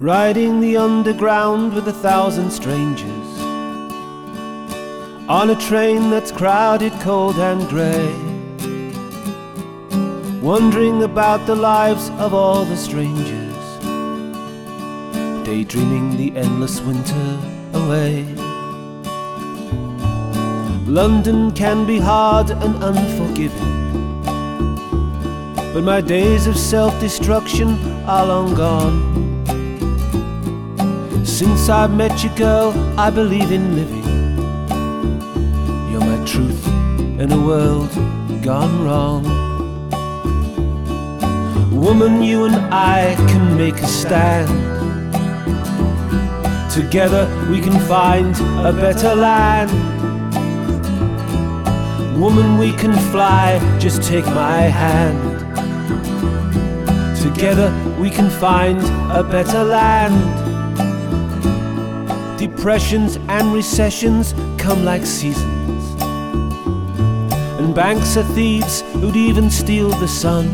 Riding the underground with 1,000 strangers, on a train that's crowded, cold and grey, wondering about the lives of all the strangers, daydreaming the endless winter away. London can be hard and unforgiving, but my days of self-destruction are long gone. Since I met you, girl, I believe in living. You're my truth in a world gone wrong. Woman, you and I can make a stand. Together we can find a better land. Woman, we can fly, just take my hand. Together we can find a better land. Depressions and recessions come like seasons, and banks are thieves who'd even steal the sun.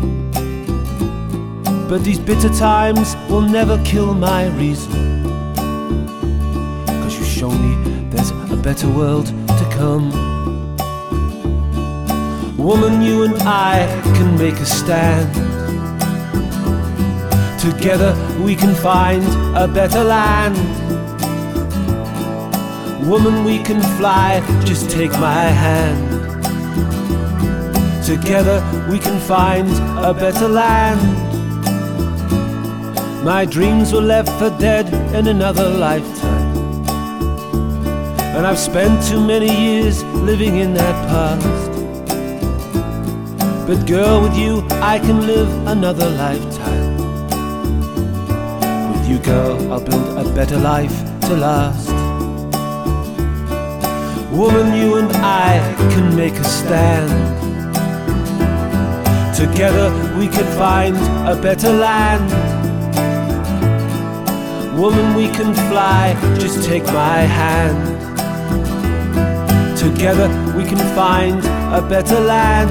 But these bitter times will never kill my reason, 'cause you show me there's a better world to come. Woman, you and I can make a stand. Together we can find a better land. Woman, we can fly, just take my hand. Together we can find a better land. My dreams were left for dead in another lifetime, and I've spent too many years living in that past. But girl, with you I can live another lifetime. With you, girl, I'll build a better life to last. Woman, you and I can make a stand. Together we can find a better land. Woman, we can fly, just take my hand. Together we can find a better land.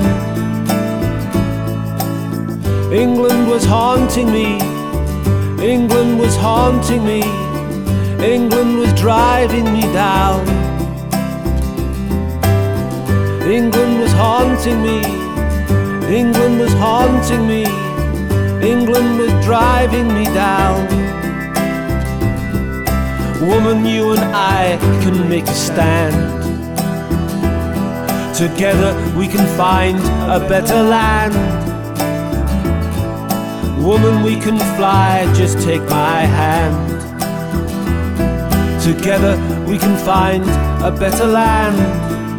England was haunting me, England was haunting me, England was driving me down. England was haunting me, England was haunting me, England was driving me down. Woman, you and I can make a stand. Together we can find a better land. Woman, we can fly, just take my hand. Together we can find a better land.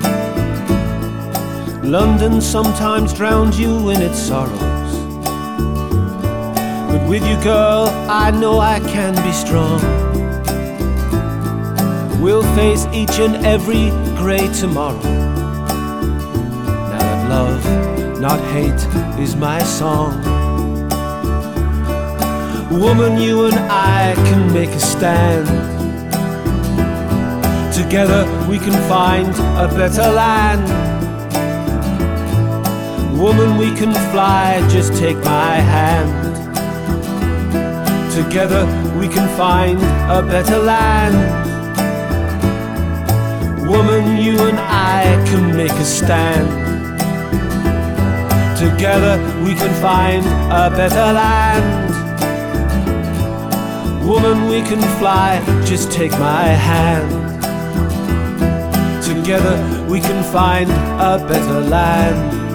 London sometimes drowns you in its sorrows, but with you, girl, I know I can be strong. We'll face each and every grey tomorrow. Now that love, not hate, is my song. Woman, you and I can make a stand. Together we can find a better land. Woman, we can fly, just take my hand. Together we can find a better land. Woman, you and I can make a stand. Together we can find a better land. Woman, we can fly, just take my hand. Together we can find a better land.